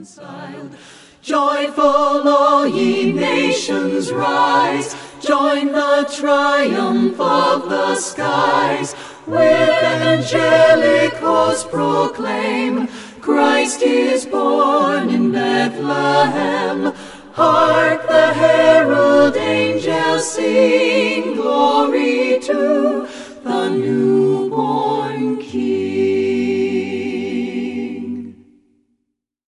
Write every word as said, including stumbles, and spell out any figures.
reconciled. Joyful, all ye nations, rise, join the triumph of the skies. With angelic host proclaim, Christ is born in Bethlehem. Hark, the herald angels sing, glory to the new